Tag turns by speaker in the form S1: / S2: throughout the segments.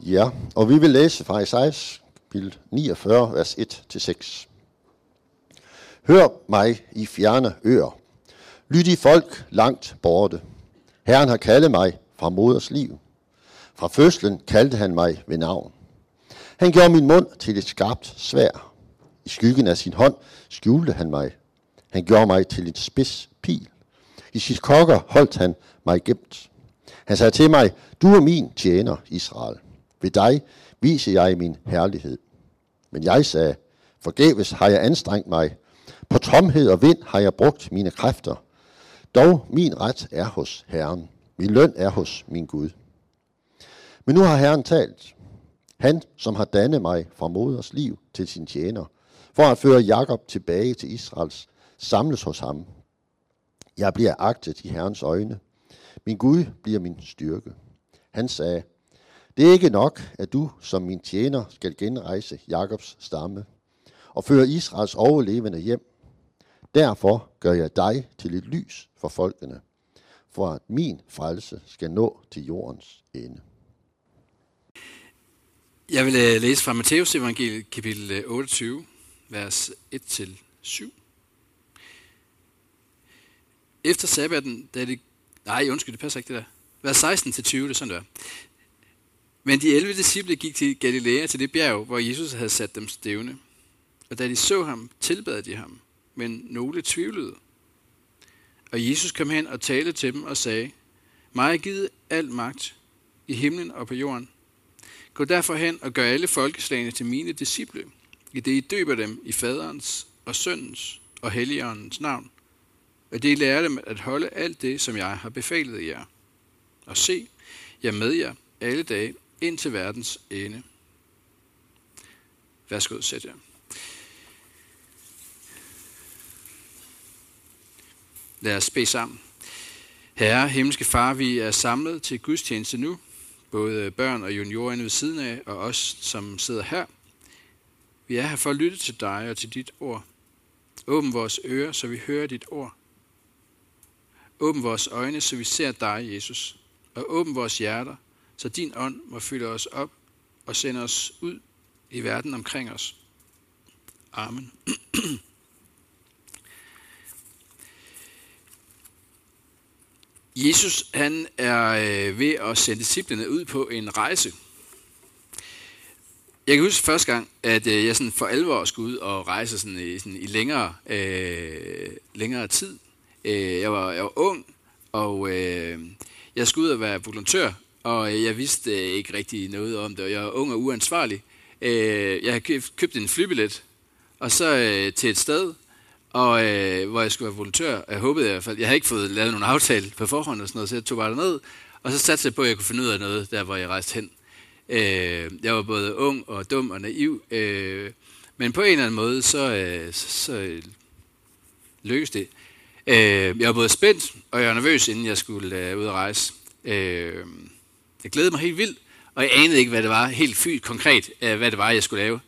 S1: Ja, og vi vil læse fra Esajas kapitel 49, vers 1-6. Hør mig, I fjerne øer. Lyt I folk langt borte. Herren har kaldet mig fra moders liv. Fra fødslen kaldte han mig ved navn. Han gjorde min mund til et skarpt sværd. I skyggen af sin hånd skjulte han mig. Han gjorde mig til en spids pil. I sit kokker holdt han mig gemt. Han sagde til mig, du er min tjener, Israel. Ved dig viser jeg min herlighed. Men jeg sagde, forgæves har jeg anstrengt mig. På tomhed og vind har jeg brugt mine kræfter. Dog min ret er hos Herren. Min løn er hos min Gud. Men nu har Herren talt. Han, som har dannet mig fra moders liv til sin tjener, for at føre Jakob tilbage til Israels, samles hos ham. Jeg bliver agtet i Herrens øjne. Min Gud bliver min styrke. Han sagde, det er ikke nok, at du som min tjener skal genrejse Jakobs stamme og føre Israels overlevende hjem. Derfor gør jeg dig til et lys for folkene, for at min frelse skal nå til jordens ende.
S2: Jeg vil læse fra Matteus evangeliet kapitel 28, vers 1-7. Efter sabbaten, det passer ikke det der. Vers 16-20, det er sådan der. Men de 11 disciple gik til Galilea, til det bjerg, hvor Jesus havde sat dem stævne. Og da de så ham, tilbad de ham, men nogle tvivlede. Og Jesus kom hen og talte til dem og sagde, mig er givet al magt i himlen og på jorden. Gå derfor hen og gør alle folkeslagene til mine disciple, i det I døber dem i faderens og søndens og helligåndens navn. Og det I lærer dem at holde alt det, som jeg har befalet jer. Og se, jeg er med jer alle dage ind til verdens ende. Værsgo, sæt jer. Lad os bede sammen. Herre, himmelske far, vi er samlet til gudstjeneste nu. Både børn og juniorerne ved siden af, og os, som sidder her. Vi er her for at lytte til dig og til dit ord. Åbn vores ører, så vi hører dit ord. Åbn vores øjne, så vi ser dig, Jesus. Og åbn vores hjerter, så din ånd må fylde os op og sende os ud i verden omkring os. Amen. Jesus, han er ved at sende disciplene ud på en rejse. Jeg kan huske første gang, at jeg sådan for alvor skulle ud og rejse i længere tid. Jeg var ung, og jeg skulle ud og være volontør, og jeg vidste ikke rigtig noget om det, og jeg var ung og uansvarlig. Jeg havde købt en flybillet, og så til et sted, og hvor jeg skulle være volontør. Jeg håbede i hvert fald, jeg havde ikke fået lavet nogen aftale på forhånd og sådan noget, så jeg tog bare derned, og så satte jeg på, at jeg kunne finde ud af noget, der hvor jeg rejste hen. Jeg var både ung og dum og naiv, men på en eller anden måde, så lykkedes det. Jeg var både spændt, og jeg var nervøs, inden jeg skulle ud og rejse. Jeg glædede mig helt vildt, og jeg anede ikke, hvad det var, helt konkret, hvad det var, jeg skulle lave.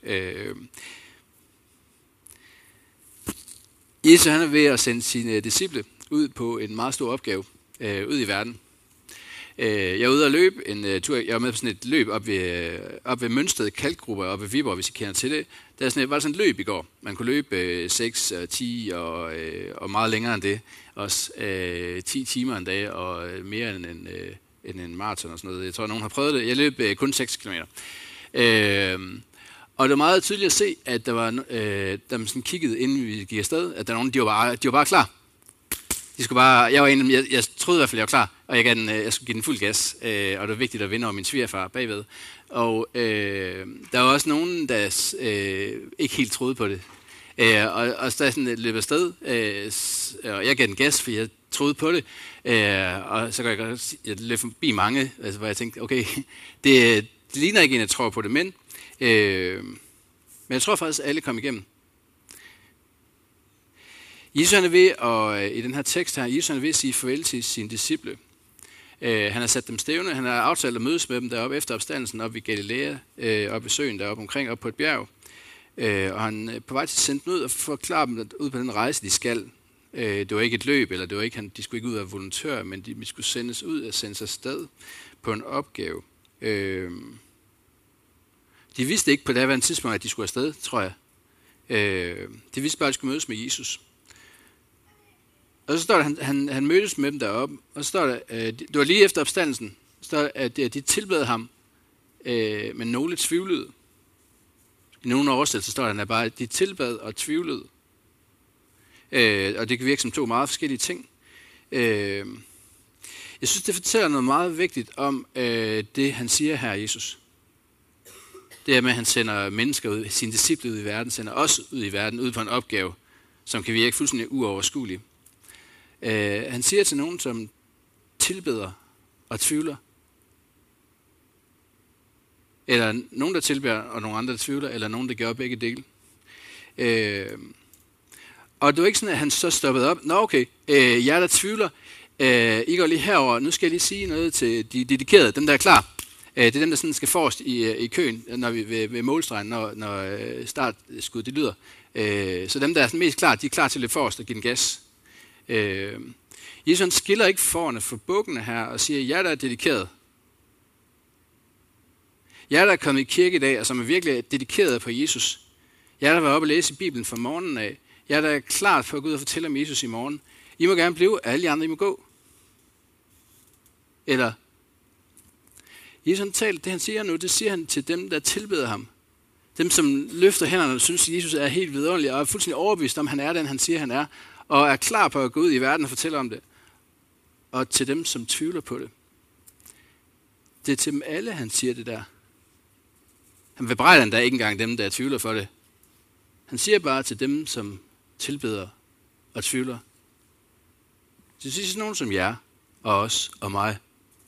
S2: Jesus han er ved at sende sine disciple ud på en meget stor opgave ud i verden. Jeg er ude at løbe en tur. Jeg var med på sådan et løb op ved Mønsted Kalkgruppe op ved Viborg, hvis I kender til det. Var sådan et løb i går. Man kunne løbe 6, 10 og meget længere end det. Også 10 timer en dag og mere end en maraton og sådan noget. Jeg tror, nogen har prøvet det. Jeg løb kun 6 kilometer. Og det var meget tydeligt at se, at der var, da man sådan kiggede, inden vi gik afsted, at der var nogen, de var bare klar. De skulle bare, jeg var en af dem, jeg troede i hvert fald, jeg var klar, og jeg skulle give den fuld gas, og det var vigtigt at vinde over min svigerfar bagved. Og der var også nogen, der ikke helt troede på det. Og så sådan løb afsted, og jeg gav den gas, for jeg troede på det. Og så kan jeg løb forbi mange, altså, hvor jeg tænkte, okay, det ligner ikke en, jeg tror på det, men jeg tror faktisk, at alle kom igennem. Jesus han er ved i den her tekst her, Jesus han er ved at sige farvel til sine disciple. Han har sat dem stævne, han har aftalt at mødes med dem deroppe efter opstandelsen op i Galilea, op i søen deroppe omkring, op på et bjerg. Og han er på vej til at sende dem ud og forklare dem ud på den rejse, de skal. Det var ikke et løb, eller det var ikke, de skulle ikke ud af volontør, men de skulle sendes ud og sendes afsted på en opgave. De vidste ikke på det her tidspunkt, at de skulle afsted, tror jeg. De vidste bare, at de skulle mødes med Jesus. Og så står der, han mødtes med dem deroppe, og så står der, det var lige efter opstandelsen, så står der, at de tilbad ham, men nogle tvivlede. I nogle oversættelser står der bare, at de tilbad og tvivlede. Og det kan virke som to meget forskellige ting. Jeg synes, det fortæller noget meget vigtigt om det, han siger her, Jesus. Det er med, at han sender mennesker ud, sine disciple ud i verden, sender os ud i verden, ud på en opgave, som kan virke fuldstændig uoverskuelig. Han siger til nogen, som tilbeder og tvivler. Eller nogen, der tilbeder, og nogle andre, der tvivler, eller nogen, der gør begge dele. Og det var ikke sådan, at han så stoppede op. Nå okay, jer der tvivler, I går lige herover. Nu skal jeg lige sige noget til de dedikerede, dem der er klar. Det er dem, der sådan skal forrest i køen, når vi ved målstregen, når startskud det lyder. Så dem, der er sådan mest klar, de er klar til at løbe forrest og give den gas. Jesus skiller ikke forerne for bukkene her og siger, jer der er dedikeret. Jer der er kommet i kirke i dag, og som er virkelig dedikeret på Jesus. Jer der var oppe og læse i Bibelen fra morgenen af. Jer der er klar for at gå ud og fortælle om Jesus i morgen. I må gerne blive, alle de andre I må gå. Eller Jesus taler, det han siger nu, det siger han til dem, der tilbeder ham. Dem, som løfter hænderne og synes, at Jesus er helt vidunderlig og er fuldstændig overbevist om, han er den, han siger, han er. Og er klar på at gå ud i verden og fortælle om det. Og til dem, som tvivler på det. Det er til dem alle, han siger det der. Han bebrejder endda ikke engang dem, der tvivler for det. Han siger bare til dem, som tilbeder og tvivler. Det siger sådan nogen som jer, og os, og mig.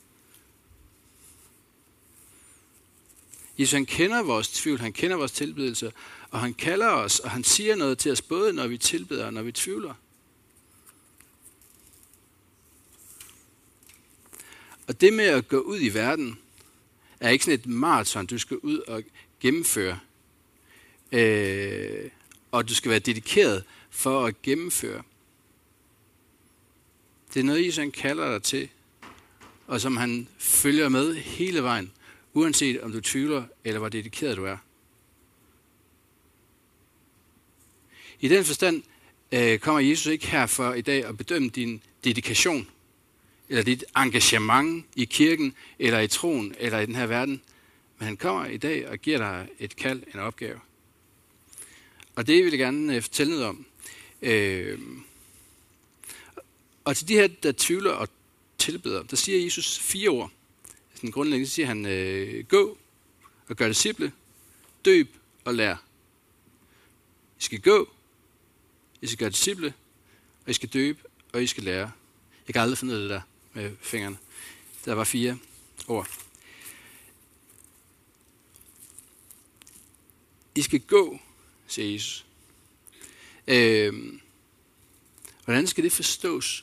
S2: Jesus, han kender vores tvivl, han kender vores tilbedelse, og han kalder os, og han siger noget til os, både når vi tilbeder og når vi tvivler. Og det med at gå ud i verden, er ikke sådan et maraton, du skal ud og gennemføre. Og du skal være dedikeret for at gennemføre. Det er noget, Jesus han kalder dig til, og som han følger med hele vejen, uanset om du tvivler, eller hvor dedikeret du er. I den forstand kommer Jesus ikke her for i dag at bedømme din dedikation, eller dit engagement i kirken, eller i troen, eller i den her verden. Men han kommer i dag og giver dig et kald, en opgave. Og det vil jeg gerne fortælle noget om. Og til de her, der tvivler og tilbeder, der siger Jesus 4 ord. Sådan grundlæggende siger han, gå og gør disciple, døb og lær. I skal gå, I skal gøre disciple, og I skal døbe, og I skal lære. Jeg kan aldrig finde ud af det der med fingrene. Der var 4 ord. I skal gå, siger Jesus. Hvordan skal det forstås?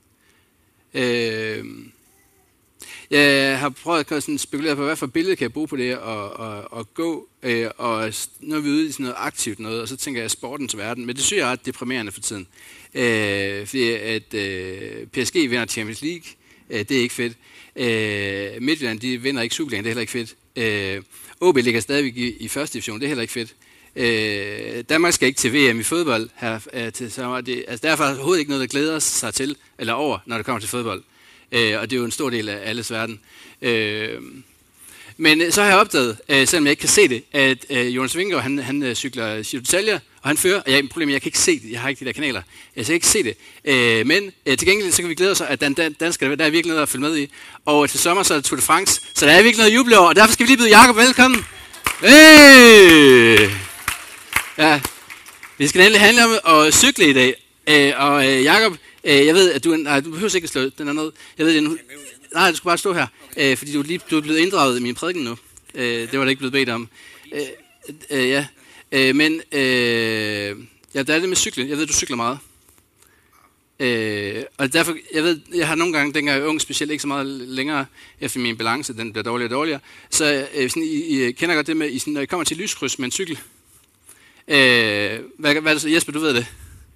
S2: Jeg har prøvet at sådan spekulere på, hvad for billede kan jeg bruge på det og gå, og nu er vi ude i sådan noget aktivt noget, og så tænker jeg sportens verden, men det synes jeg er ret deprimerende for tiden. Fordi at PSG vinder Champions League, det er ikke fedt. Midtjylland, de vinder ikke Superligaen, det er heller ikke fedt. OB ligger stadigvæk i første division, det er heller ikke fedt. Danmark skal ikke til VM i fodbold her til sommer. Der er faktisk overhovedet ikke noget, der glæder sig til eller over, når det kommer til fodbold. Og det er jo en stor del af alles verden. Men så har jeg opdaget, selvom jeg ikke kan se det, at Jonas Vingegaard, han cykler Giro d'Italia, og han fører, og problemet jeg kan ikke så det, jeg har ikke de der kanaler, så jeg kan ikke se det. Men til gengæld så kan vi glæde os, at danskere, der er virkelig noget at følge med i. Og til sommer så er det Tour de France, så der er virkelig noget at juble over, og derfor skal vi lige byde Jakob velkommen. Hey! Ja, vi skal endelig handle om at cykle i dag. Og Jakob, jeg ved, at du behøver ikke at slå den her ned. Jeg ved, nej, du skal bare stå her, fordi du er blevet inddraget i min prædiken nu. Det var det ikke blevet bedt om. Ja, men ja, der er det med cykling. Jeg ved, du cykler meget. Og derfor, jeg ved, jeg har nogle gange, dengang jeg er ung, specielt ikke så meget længere, efter min balance, den bliver dårligere og dårligere, så sådan, I kender godt det med, sådan, når I kommer til lyskryds med en cykel. Hvad er det så? Jesper, du ved det?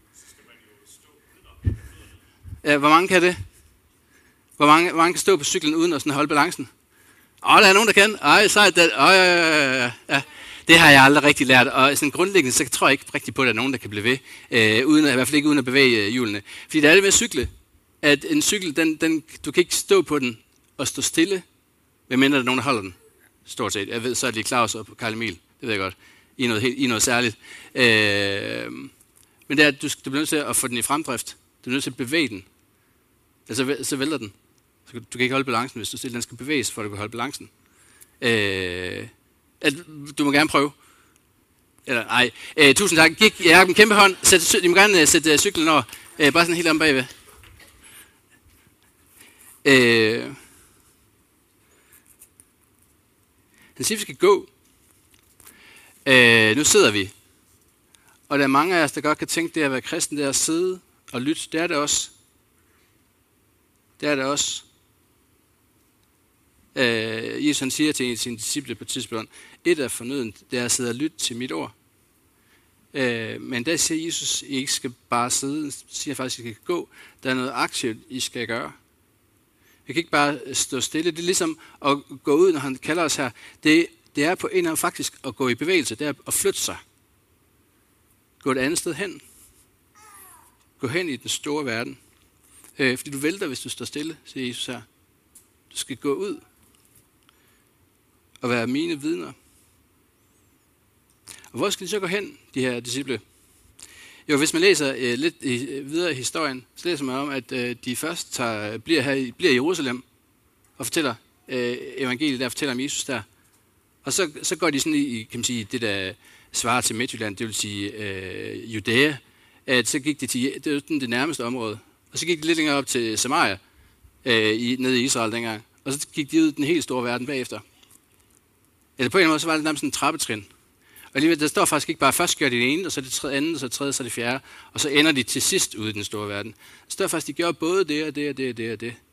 S2: Ja, hvor mange kan det? Hvor mange kan stå på cyklen uden at sådan holde balancen? Der er nogen, der kan. Sejt. Ja. Det har jeg aldrig rigtig lært, og sådan grundlæggende, så tror jeg ikke rigtig på, at der er nogen, der kan blive ved, i hvert fald ikke uden at bevæge hjulene. Fordi der er det med at cykle, at en cykel, du kan ikke stå på den og stå stille, medmindre der er nogen, der holder den, stort set. Jeg ved, så er det Claus og Karl Emil, det ved jeg godt, i noget særligt. Men det er, at du bliver nødt til at få den i fremdrift, du er nødt til at bevæge den, så vælter den. Du kan ikke holde balancen, hvis du stiller, den skal bevæges, for at du kan holde balancen. Du må gerne prøve. Eller nej. Tusind tak. Jeg har en kæmpe hånd. I må gerne sætte cyklen over. Bare sådan helt om bagved. Han siger, vi skal gå. Nu sidder vi. Og der er mange af os, der godt kan tænke, det at være kristen, det er at sidde og lytte. Det er det også. Det er det også. Jesus han siger til en af sine disciple på et tidspunkt, et af fornøden, det er at sidde og lytte til mit ord. Men der siger Jesus, I ikke skal bare sidde, siger faktisk, at I skal gå. Der er noget aktivt, I skal gøre. Vi kan ikke bare stå stille. Det er ligesom at gå ud, når han kalder os her. Det er på en eller faktisk at gå i bevægelse. Det er at flytte sig. Gå et andet sted hen. Gå hen i den store verden. Fordi du vælter, hvis du står stille, siger Jesus her. Du skal gå ud og være mine vidner. Og hvor skal de så gå hen, de her disciple? Jo, hvis man læser lidt videre i historien, så læser man om, at de først bliver i Jerusalem og fortæller evangeliet der, fortæller om Jesus der. Og så går de sådan i, kan man sige, det der svarer til Midtjylland, det vil sige Judæa, at så gik de til det nærmeste område. Og så gik de lidt længere op til Samaria, nede i Israel dengang. Og så gik de ud i den helt store verden bagefter. Eller på en måde, så var det nærmest en trappetrin. Og alligevel, der står faktisk ikke bare, først gør de det ene, og så det andet, og så det tredje, så det fjerde, og så ender de til sidst ude i den store verden. Der står faktisk, de gjorde både det og det og det og det og det.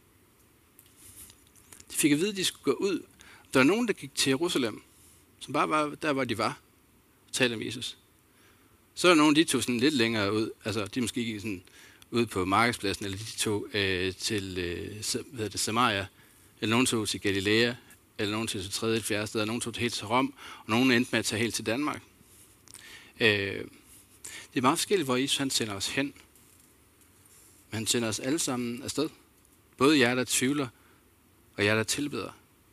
S2: De fik at vide, at de skulle gå ud. Der var nogen, der gik til Jerusalem, som bare var der, hvor de var, og talte om Jesus. Så var der nogen, de tog sådan lidt længere ud, altså de måske gik sådan ud på markedspladsen, eller de tog til Samaria, eller nogen tog til Galilea, eller nogen til tredje et fjerde sted, og nogen tog helt til Rom, og nogen endte med at tage helt til Danmark. Det er meget forskelligt, hvor Jesus han sender os hen. Men han sender os alle sammen afsted. Både jer, der tvivler, og jer, der tilbeder.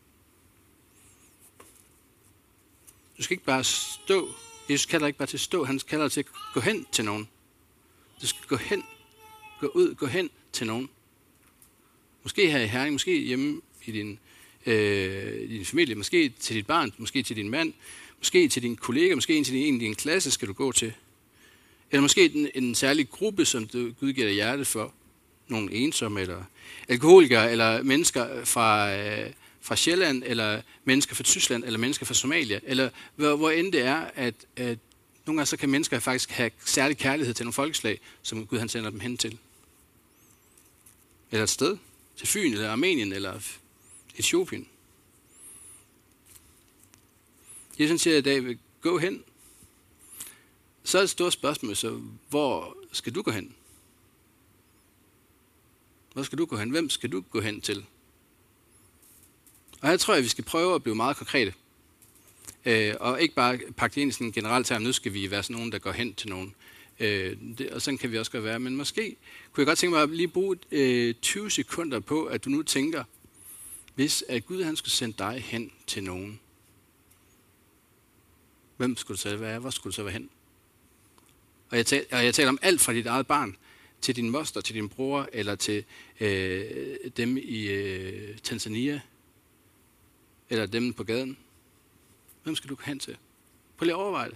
S2: Du skal ikke bare stå. Jesus kalder ikke bare til at stå, han kalder til at gå hen til nogen. Du skal gå hen, gå ud, gå hen til nogen. Måske her i Herning, måske hjemme i din familie, måske til dit barn, måske til din mand, måske til din kollega, måske til en i din klasse skal du gå til. Eller måske en særlig gruppe, som du Gud giver dig hjerte for. Nogle ensomme, eller alkoholikere, eller mennesker fra Sjælland, eller mennesker fra Tyskland, eller mennesker fra Somalia, eller hvor end det er, at nogle gange så kan mennesker faktisk have særlig kærlighed til nogle folkeslag, som Gud han sender dem hen til. Eller et sted, til Fyn, eller Armenien, eller Etiopien. Jesus siger i dag, gå hen. Så er det et stort spørgsmål, så hvor skal du gå hen? Hvor skal du gå hen? Hvem skal du gå hen til? Og her tror jeg, at vi skal prøve at blive meget konkrete. Og ikke bare pakke det ind i sådan en generel term, nu skal vi være sådan nogen, der går hen til nogen. Og sådan kan vi også godt være. Men måske kunne jeg godt tænke mig at lige bruge 20 sekunder på, at du nu tænker, hvis at Gud han skulle sende dig hen til nogen. Hvem skulle det så være? Hvor skulle det så være hen? Og jeg taler om alt fra dit eget barn, til din moster, til din bror, eller til dem i Tanzania, eller dem på gaden. Hvem skal du gå hen til? Prøv lige at overveje det.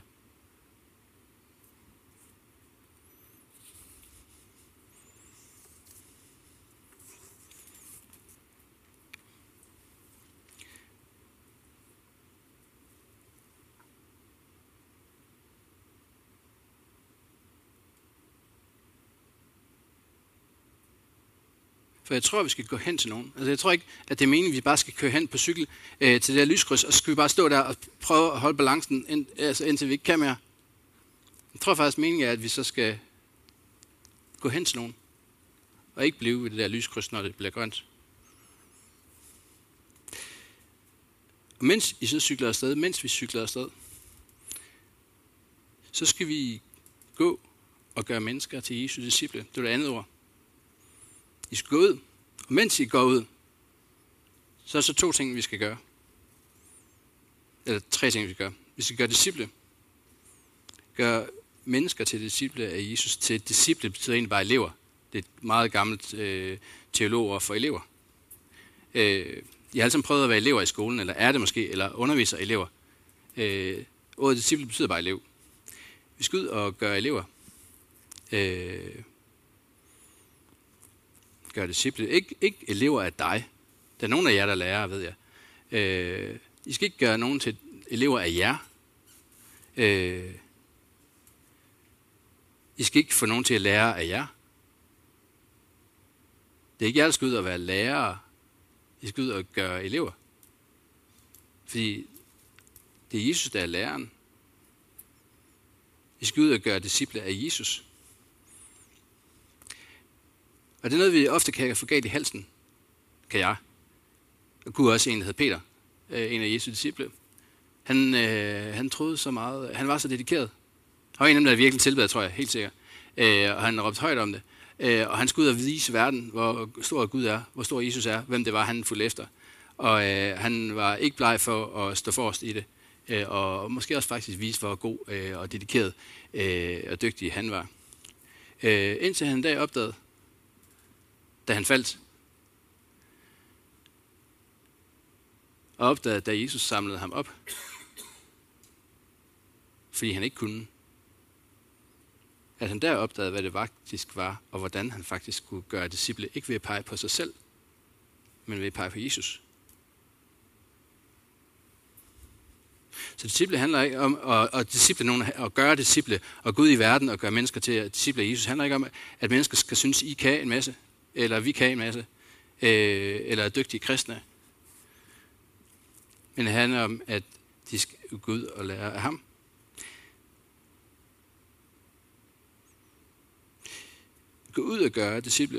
S2: For jeg tror, vi skal gå hen til nogen. Altså, jeg tror ikke, at det er meningen, at vi bare skal køre hen på cykel til det der lyskryds, og så skal vi bare stå der og prøve at holde balancen, indtil vi ikke kan mere. Jeg tror faktisk, at meningen er, at vi så skal gå hen til nogen, og ikke blive ved det der lyskryds, når det bliver grønt. Og mens vi cykler afsted, så skal vi gå og gøre mennesker til Jesu disciple. Det er det andet ord. I skal gå ud, og mens I går ud, så er der så 2 ting, vi skal gøre. Eller 3 ting, vi skal gøre. Vi skal gøre disciple. Gør mennesker til disciple af Jesus. Til disciple betyder egentlig bare elever. Det er et meget gammelt teologord for elever. I har alle sammen prøvet at være elever i skolen, eller er det måske, eller underviser elever. Ordet disciple betyder bare elev. Vi skal ud og gøre elever. Gør disciple. Ikke elever af dig. Der er nogen af jer, der lærer, ved jeg. I skal ikke gøre nogen til elever af jer. I skal ikke få nogen til at lære af jer. Det er ikke jer, der skal ud og være lærere. I skal ud og gøre elever. Fordi det er Jesus, der er læreren. I skal ud og gøre disciple af Jesus. Og det er noget, vi ofte kan få galt i halsen. Kan jeg. Og kunne også en, der hed Peter. En af Jesu disciple. Han troede så meget. Han var så dedikeret. Han var en af dem, der virkelig tilbad, tror jeg. Helt sikkert. Og han råbte højt om det. Og han skulle ud og vise verden, hvor stor Gud er. Hvor stor Jesus er. Hvem det var, han fulgte efter. Og han var ikke bleg for at stå forrest i det. Og måske også faktisk vise, hvor god og dedikeret og dygtig han var. Indtil han en dag opdagede, da han faldt, og opdagede, da Jesus samlede ham op, fordi han ikke kunne, at han der opdagede, hvad det faktisk var, og hvordan han faktisk skulle gøre disciple, ikke ved at pege på sig selv, men ved at pege på Jesus. Så disciple handler ikke om at gøre disciple og gå ud i verden og gøre mennesker til disciple af Jesus. Det handler ikke om, at mennesker skal synes, I kan en masse, eller vi kan en masse, eller er dygtige kristne. Men det handler om, at de skal gå ud og lære af ham. Gå ud og gøre disciple.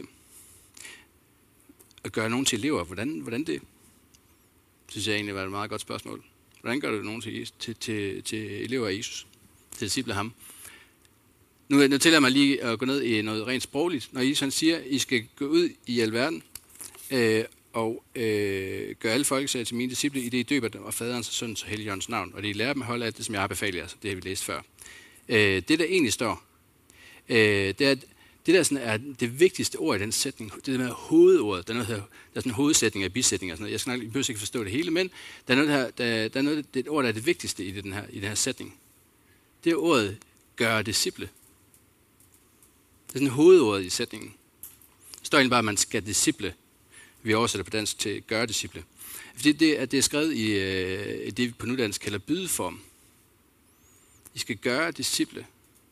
S2: Og gøre nogen til elever. Hvordan det? Synes jeg egentlig var et meget godt spørgsmål. Hvordan gør du nogen til elever af Jesus? Til disciple af ham? Nu tillader jeg mig lige at gå ned i noget rent sprogligt. Når Jesus siger, at I skal gå ud i alverden og gøre alle folkeslag til mine disciple, i det I døber dem og faderens og søndens og helligåndens navn. Og det I lærer dem at holde af det, som jeg har befalet jer. Det har vi læst før. Det der egentlig står, det er, det der sådan er det vigtigste ord i den sætning, det der med hovedordet, der er sådan en hovedsætning af bisætning og sådan noget. Jeg skal nok behøver ikke forstå det hele, men der er noget her, der er noget, det er et ord, der er det vigtigste i den her sætning. Det er ordet gøre disciple. Det er sådan hovedordet i sætningen. Det står egentlig bare, at man skal disciple. Vi oversætter på dansk til gøre disciple. Fordi det er skrevet i det, vi på nudansk kalder bydeform. I skal gøre disciple.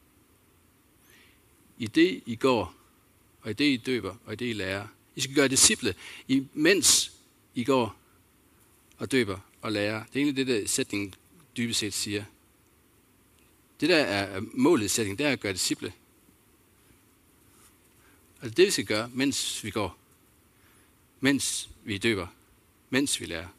S2: I det, I går, og i det, I døber, og i det, I lærer. I skal gøre disciple, mens I går og døber og lærer. Det er egentlig det, der sætningen dybest set siger. Det, der er målet i sætningen, det er at gøre disciple. Og det er det, vi skal gøre, mens vi går. Mens vi døber. Mens vi lærer.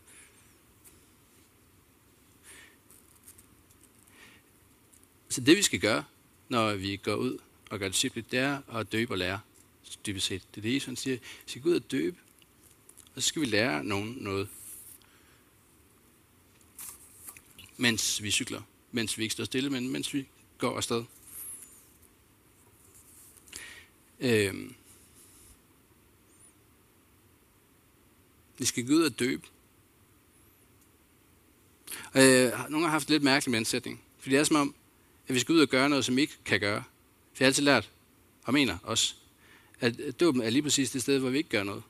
S2: Så det, vi skal gøre, når vi går ud og gør disciple, det er at døbe og lære. Dybest set. Det er det, Jesus siger. Vi skal gå ud og døbe, og så skal vi lære nogen noget. Mens vi cykler. Mens vi ikke står stille, men mens vi går afsted. Vi skal gå ud og døbe. Nogle har haft lidt mærkeligt med den sætning. For det er som om, at vi skal ud og gøre noget, som vi ikke kan gøre. For jeg har altid lært, og mener også, at dåben er lige præcis det sted, hvor vi ikke gør noget.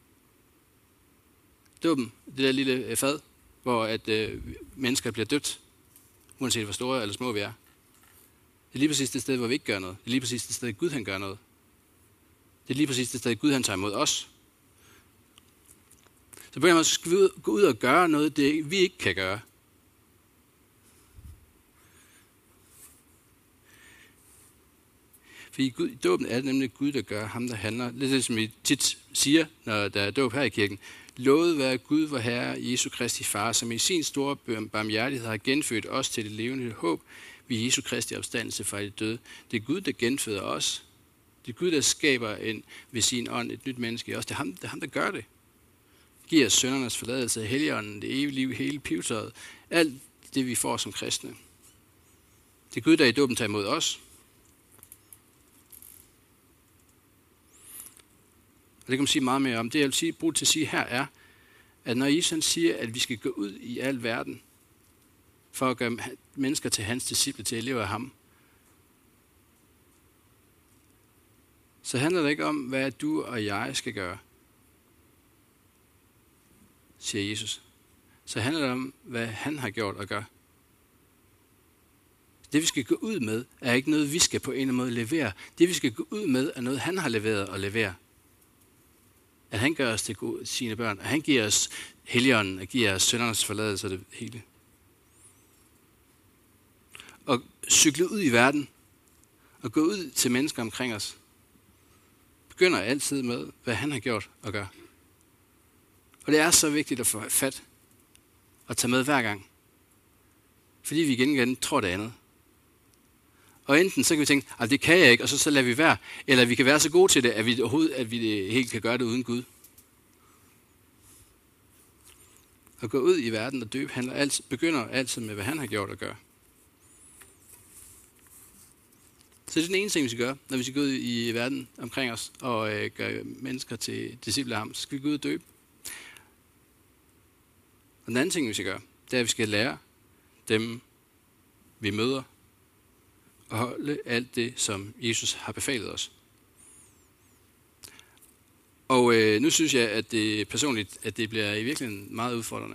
S2: Dåben, det der lille fad, hvor at mennesker bliver døbt, uanset hvor store eller små vi er. Det er lige præcis det sted, hvor vi ikke gør noget. Det er lige præcis det sted, Gud han gør noget. Det er lige præcis det sted, Gud han tager imod os. Så på en måde skal vi gå ud og gøre noget, det vi ikke kan gøre. Fordi i dåben er det nemlig Gud, der gør ham, der handler. Det er det, som vi tit siger, når der er dåb her i kirken. Lovet være Gud, vor Herre, Jesu Kristi Far, som i sin store barmhjertighed har genfødt os til det levende håb Vi er Jesu Kristi opstandelse fra de døde. Det er Gud, der genføder os. Det er Gud, der skaber ved sin ånd et nyt menneske i os. Det er ham, der gør det. Giver os syndernes forladelse, Helligånden, det evige liv, hele pivetøjet. Alt det, vi får som kristne. Det er Gud, der i dåben tager imod os. Og det kan man sige meget mere om. Det jeg vil bruge til at sige her er, at når Jesus siger, at vi skal gå ud i al verden, for at gøre mennesker til hans disciple, til at leve af ham, så handler det ikke om, hvad du og jeg skal gøre, siger Jesus. Så handler det om, hvad han har gjort og gør. Det vi skal gå ud med, er ikke noget, vi skal på en eller anden måde levere. Det vi skal gå ud med, er noget, han har leveret og leverer. At han gør os til sine børn. At han giver os Helligånden og giver os syndernes forladelse og det hele. Og cykle ud i verden og gå ud til mennesker omkring os begynder altid med, hvad han har gjort og gør. Og det er så vigtigt at få fat og tage med hver gang. Fordi vi igen tror det andet. Og enten så kan vi tænke, at det kan jeg ikke, og så lader vi være. Eller vi kan være så gode til det, at vi helt kan gøre det uden Gud. At gå ud i verden og døbe begynder altid med, hvad han har gjort og gør. Så det er den ene ting, vi skal gøre, når vi skal gå ud i verden omkring os og gøre mennesker til disciple af ham. Så skal vi gå ud og døbe. Og den anden ting, vi skal gøre, det er, at vi skal lære dem, vi møder, at holde alt det, som Jesus har befalet os. Og nu synes jeg, at det personligt, at det bliver i virkeligheden meget udfordrende.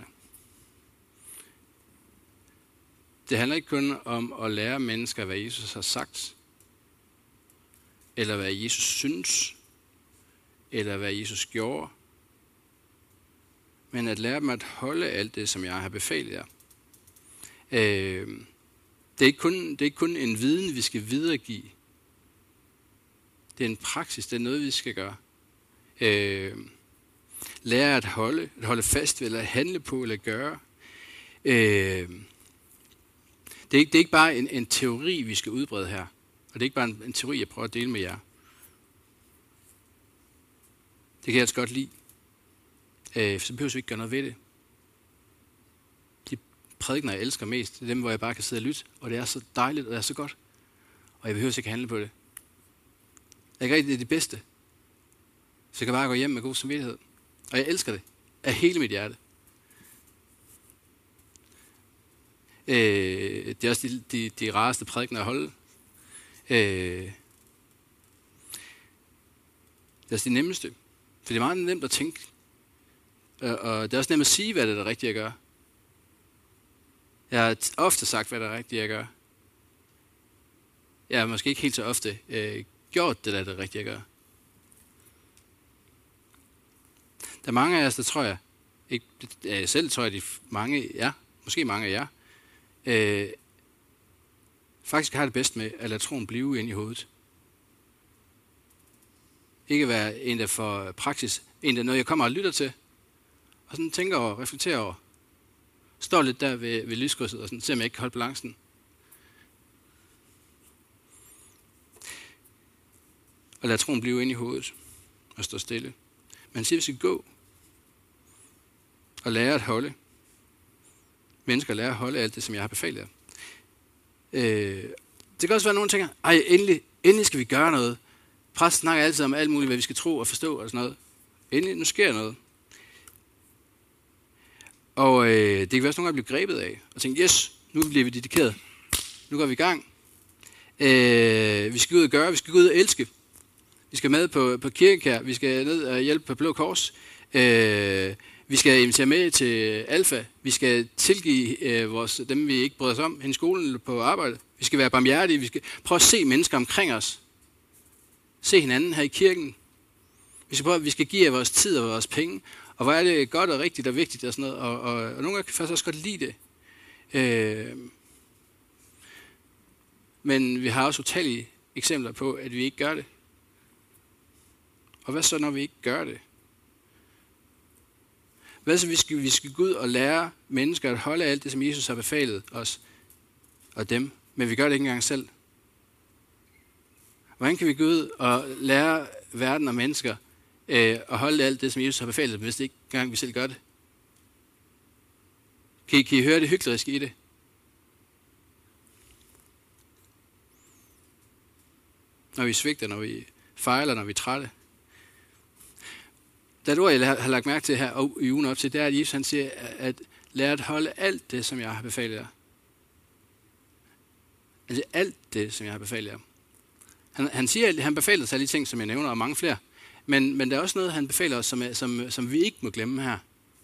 S2: Det handler ikke kun om at lære mennesker, hvad Jesus har sagt, eller hvad Jesus synes, eller hvad Jesus gjorde, men at lære dem at holde alt det, som jeg har befalet jer. Det er ikke kun en viden, vi skal videregive. Det er en praksis, det er noget, vi skal gøre. Lære at holde fast ved, eller handle på, eller gøre. Det er ikke bare en teori, vi skal udbrede her. Og det er ikke bare en teori, jeg prøver at dele med jer. Det kan jeg altså godt lide. Så behøver vi ikke gøre noget ved det. De prædikener, jeg elsker mest, det er dem, hvor jeg bare kan sidde og lytte. Og det er så dejligt, og det er så godt. Og jeg behøver ikke handle på det. Jeg kan rigtig, det er det bedste. Så jeg kan bare gå hjem med god samvittighed. Og jeg elsker det. Af hele mit hjerte. Det er også de rareste prædikener at holde. Det er også det nemmeste. For det er meget nemt at tænke. Og det er også nemt at sige, hvad det er rigtigt at gøre. Jeg har ofte sagt, hvad det er rigtigt at gøre. Jeg har måske ikke helt så ofte gjort det, der er det rigtige at gøre. Der er mange af os, der tror jeg, ikke jeg selv tror jeg, måske mange af jer, faktisk har det bedst med at lade troen blive inde i hovedet. Ikke være en, der får praksis, en, der noget jeg kommer og lytter til, og sådan tænker over, reflekterer over. Står lidt der ved lyskrydset, og sådan, ser om jeg ikke kan holde balancen. Og lade troen blive inde i hovedet, og stå stille. Man siger, at vi skal gå, og lære at holde. Mennesker lærer at holde alt det, som jeg har befalet jer. Det kan også være, at nogen tænker, endelig skal vi gøre noget. Præsten snakker altid om alt muligt, hvad vi skal tro og forstå og sådan noget. Endelig, nu sker noget. Og det kan være, at nogle gange bliver grebet af, og tænke, yes, nu bliver vi dedikeret. Nu går vi i gang. Vi skal ud og gøre, vi skal gå ud og elske. Vi skal med på kirkekær, vi skal ned og hjælpe på Blå Kors. Vi skal invitere med til Alfa. Vi skal tilgive dem, vi ikke bryder os om, hen i skolen eller på arbejde. Vi skal være barmhjertige. Vi skal prøve at se mennesker omkring os. Se hinanden her i kirken. Vi skal give af vores tid og vores penge. Og hvor er det godt og rigtigt og vigtigt og sådan noget. Og nogle gange kan faktisk også godt lide det. Men vi har også utallige eksempler på, at vi ikke gør det. Og hvad så, når vi ikke gør det? Hvad så, vi skal gå ud og lære mennesker at holde alt det, som Jesus har befalet os og dem men vi gør det ikke engang selv. Hvordan kan vi gå ud og lære verden og mennesker at holde alt det, som Jesus har befalet, hvis det ikke engang vi selv gør det? Kan I høre det hykleriske i det? Når vi svigter, når vi fejler, når vi er trætte. Der er et ord, jeg har lagt mærke til her i ugen op til, det er, at Jesus han siger, at lær at holde alt det, som jeg har befalet jer. Altså alt det, som jeg har befalet jer. Han siger, at han befaler sig de ting, som jeg nævner, og mange flere. Men der er også noget, han befaler os, som vi ikke må glemme her.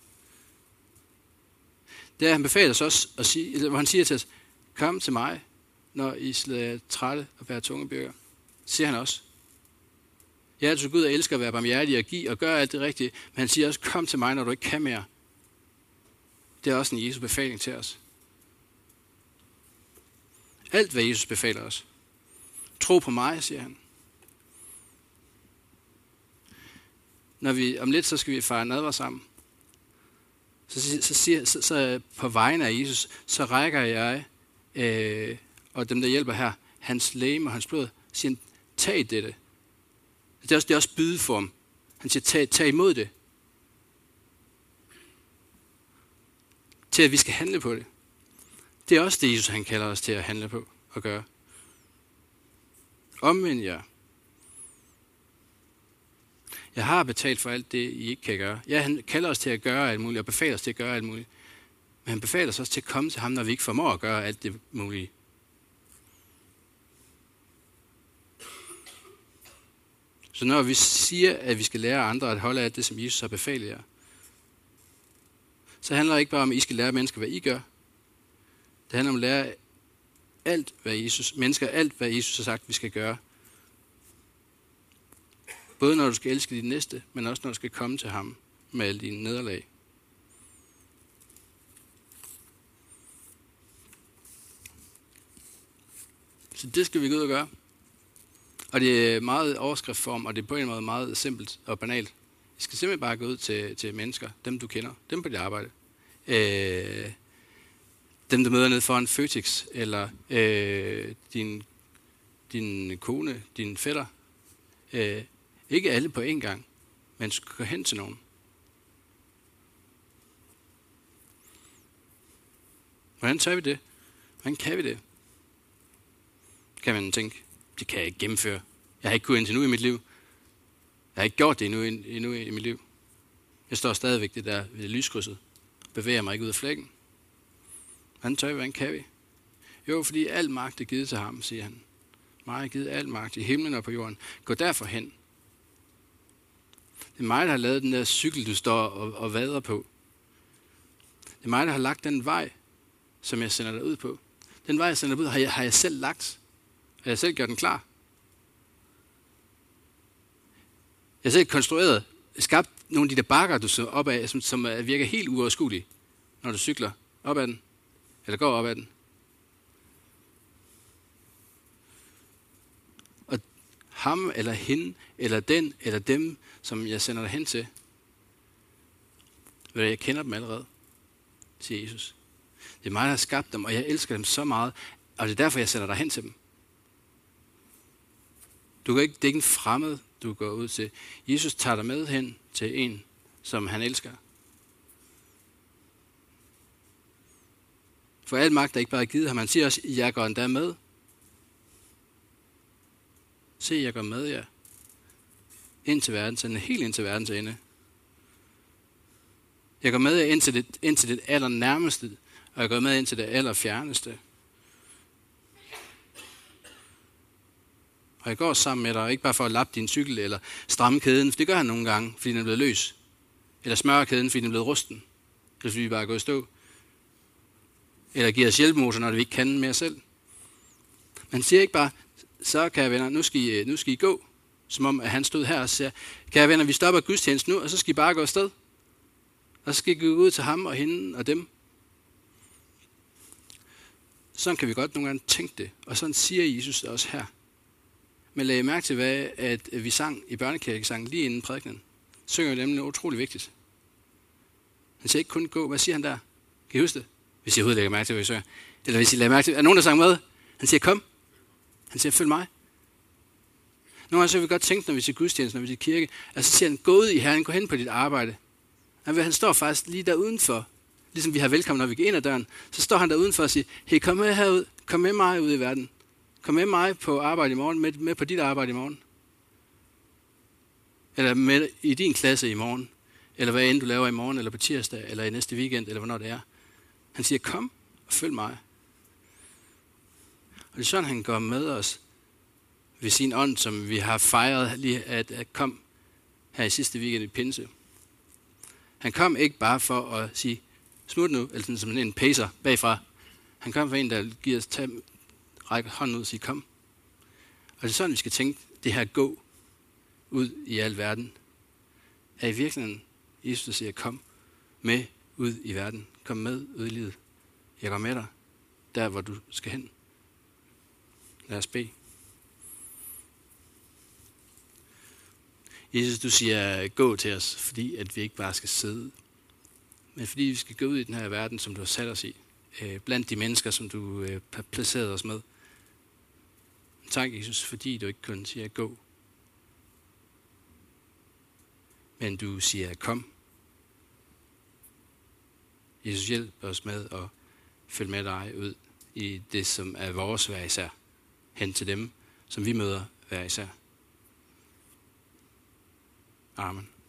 S2: Det er, han befaler os også, at sige, hvor han siger til os, kom til mig, når I er trætte og bærer tunge byrder. Siger han også. Ja, du Gud og elsker at være barmhjertig og give og gøre alt det rigtige, men han siger også, kom til mig, når du ikke kan mere. Det er også en Jesu befaling til os. Alt, hvad Jesus befaler os. Tro på mig, siger han. Når vi om lidt, så skal vi fejre nadver sammen. Så på vegne af Jesus, så rækker jeg, og dem, der hjælper her, hans legeme og hans blod, siger, tag dette. Det er også bydeform. Han siger, tag imod det. Til at vi skal handle på det. Det er også det, Jesus han kalder os til at handle på og gøre. Omvend jer. Jeg har betalt for alt det, I ikke kan gøre. Ja, han kalder os til at gøre alt muligt, og befaler os til at gøre alt muligt. Men han befaler os også til at komme til ham, når vi ikke formår at gøre alt det mulige. Så når vi siger, at vi skal lære andre at holde af det, som Jesus har befalet jer, så handler det ikke bare om, at I skal lære mennesker, hvad I gør. Det handler om at lære alt, hvad Jesus har sagt, vi skal gøre. Både når du skal elske dit næste, men også når du skal komme til ham med alle dine nederlag. Så det skal vi gå ud og gøre. Og det er meget overskriftform, og det er på en måde meget simpelt og banalt. I skal simpelthen bare gå ud til mennesker, dem du kender, dem på dit arbejde. Dem, du møder nede foran Føtex, eller din kone, din fætter. Ikke alle på én gang, men gå hen til nogen. Hvordan tør vi det? Hvordan kan vi det? Kan man tænke, det kan jeg ikke gennemføre. Jeg har ikke kunnet indtil nu i mit liv. Jeg har ikke gjort det endnu i mit liv. Jeg står stadigvæk det der ved lyskrydset. Bevæger mig ikke ud af flækken. Hvordan tør vi? Hvordan kan vi? Jo, fordi al magt er givet til ham, siger han. Mig er givet al magt i himlen og på jorden. Gå derfor hen. Det er mig, der har lavet den der cykel, du står og vader på. Det er mig, der har lagt den vej, som jeg sender dig ud på. Den vej, jeg sender dig ud, har jeg selv lagt. Og jeg har selv gjort den klar. Jeg har selv konstrueret, skabt nogle af de der bakker, du så op af, som virker helt uoverskuelige, når du cykler op ad den, eller går op ad den. Og ham, eller hende, eller den, eller dem, som jeg sender dig hen til, jeg kender dem allerede, siger Jesus. Det er mig, der har skabt dem, og jeg elsker dem så meget, og det er derfor, jeg sender dig hen til dem. Det er ikke en fremmed, du går ud til. Jesus tager dig med hen til en, som han elsker. For al magt er ikke bare givet ham. Han siger også, jeg går endda med. Se, jeg går med jer. Ind til verdens ende. Helt ind til verdens ende. Jeg går med jer ind til det allernærmeste, og jeg går med ind til det allerfjerneste. Og jeg går sammen med dig, ikke bare for at lappe din cykel, eller stramme kæden, for det gør han nogle gange, fordi den er blevet løs. Eller smøre kæden, fordi den er blevet rusten. Eller fordi vi bare går i stå. Eller giver os hjælpemotor, når vi ikke kan mere selv. Man siger ikke bare, så kære venner, nu skal I gå. Som om, at han stod her og siger, kære venner, vi stopper gudstjenesten nu, og så skal I bare gå afsted. Og så skal I gå ud til ham og hende og dem. Sådan kan vi godt nogle gange tænke det. Og sådan siger Jesus også her. Men lad I mærke til, at vi sang i børnekirkesangen lige inden prædikenen. Synger vi nemlig utrolig vigtigt. Han siger ikke kun gå. Hvad siger han der? Kan I huske det? Hvis I overhovedet lægger mærke til, hvad vi synger. Eller hvis I lægger mærke til, er nogen, der sang med? Han siger, kom. Han siger, følg mig. Nogle gange så vil vi godt tænke, når vi ser gudstjeneste, når vi ser kirke, så siger han, gå ud i Herren, gå hen på dit arbejde. Han står faktisk lige der udenfor. Ligesom vi har velkommen, når vi går ind ad døren, så står han der udenfor og siger, hey, kom med herud, kom med mig ud i verden. Kom med mig på arbejde i morgen, med på dit arbejde i morgen. Eller med i din klasse i morgen. Eller hvad end du laver i morgen, eller på tirsdag, eller i næste weekend, eller hvornår det er. Han siger, kom og følg mig. Og det er sådan, han går med os ved sin ånd, som vi har fejret lige at kom her i sidste weekend i Pinse. Han kom ikke bare for at sige, smut nu, eller sådan som en pacer bagfra. Han kom for en, der giver os række hånden ud og sige, kom. Og det er sådan, vi skal tænke, det her gå ud i al verden. Er i virkeligheden Jesus, der siger, kom med ud i verden. Kom med ud i livet. Jeg går med dig, der hvor du skal hen. Lad os bede. Jesus, du siger, gå til os, fordi at vi ikke bare skal sidde, men fordi vi skal gå ud i den her verden, som du har sat os i. Blandt de mennesker, som du har placeret os med. Tak, Jesus, fordi du ikke kun siger, gå. Men du siger, kom. Jesus, hjælp os med at følge med dig ud i det, som er vores hver især. Hen til dem, som vi møder hver især. Amen.